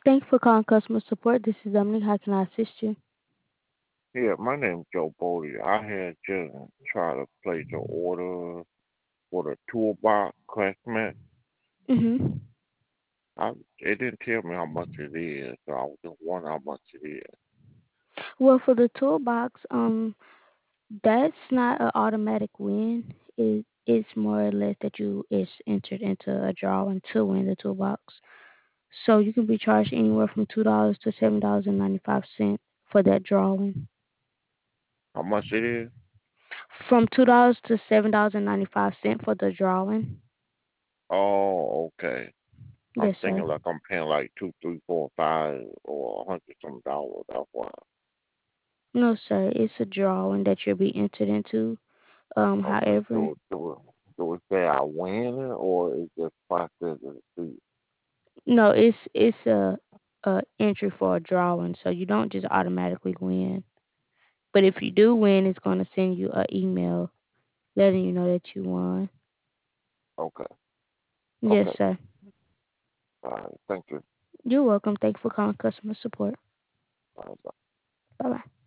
Thanks for calling customer support. This is Emily. How can I assist you? Yeah, my name's Joe Bodie. I had just tried to place an order for the toolbox classmate. Mm-hmm. It didn't tell me how much it is, so I was just wondering how much it is. Well, for the toolbox, that's not an automatic win. It's more or less that you is entered into a drawing to win the toolbox. So you can be charged anywhere from $2 to $7.95 for that drawing. How much it is? From $2 to $7.95 for the drawing. Oh, okay. I'm Yes, sir. thinking like I'm paying like two, three, four, five, or $100 some. That's why. No, sir. It's a drawing that you'll be entered into. Okay. However, Do it say I win it, or it just process and see? no, it's a entry for a drawing, so you don't just automatically win. But if you do win, it's going to send you an email letting you know that you won. Okay. Yes, Okay. sir. All right. Thank you. You're welcome. Thanks for calling customer support. All right. Bye bye.